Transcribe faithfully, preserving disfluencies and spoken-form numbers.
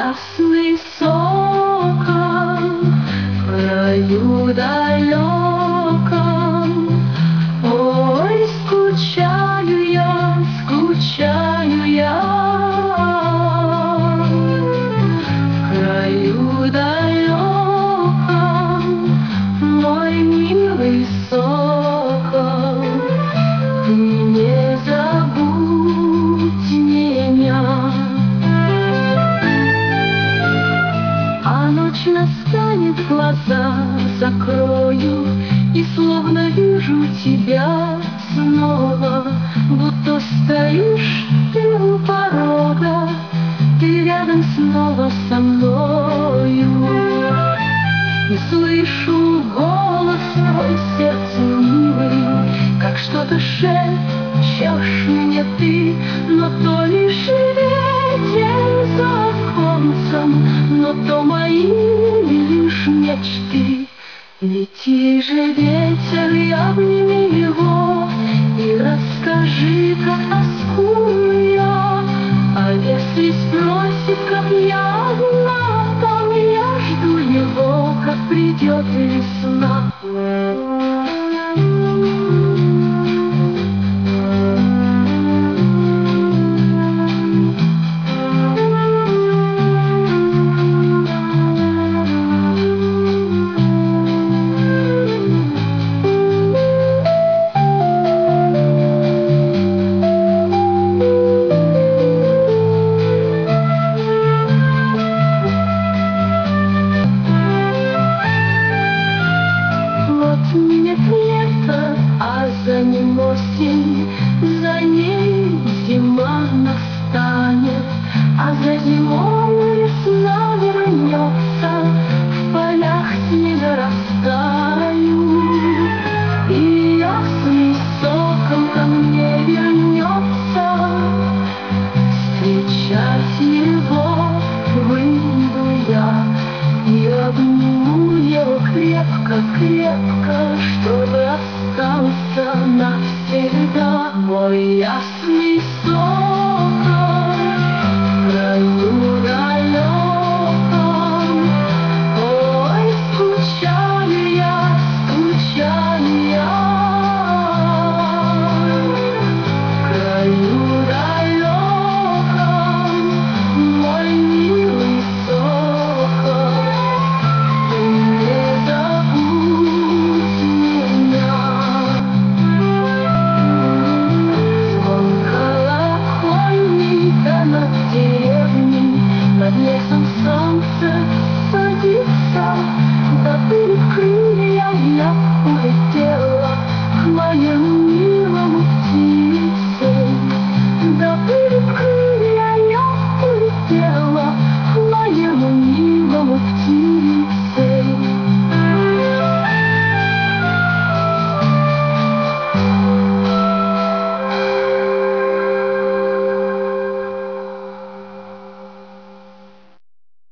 ясный сокол в краю далеком. Ой, скучаю я, скучаю я в краю далеком, мой милый сокол, ты не забудь меня. А ночь настанет, глаза закрою, и словно вижу тебя снова, будто стоишь ты у порога, ты рядом снова со мною. И слышу голос твой, сердце милый, как что-то шепчешь мне ты, но то лишь ветер за оконцем, но то мои лишь мечты. Лети же, ветер, и обними его, и расскажи, как тоскую я. А если спросит, как я одна, то я жду его, как придет весна. Минет лето, а за ним осень, за ней зима настанет, а за зимой весна вернется, в полях снега растают, и ясный сокол ко мне вернется. Встречать его выйду я и обниму его крепко-крепко, чтобы остался навсегда мой ясный